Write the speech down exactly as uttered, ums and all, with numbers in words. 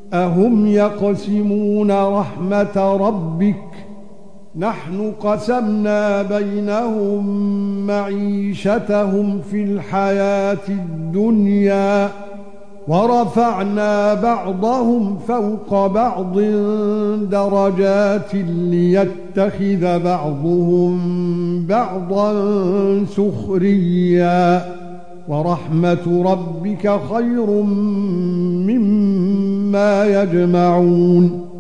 أهم يقسمون رحمة ربك نحن قسمنا بينهم معيشتهم في الحياة الدنيا ورفعنا بعضهم فوق بعض درجات ليتخذ بعضهم بعضا سخريا ورحمة ربك خير مما يجمعون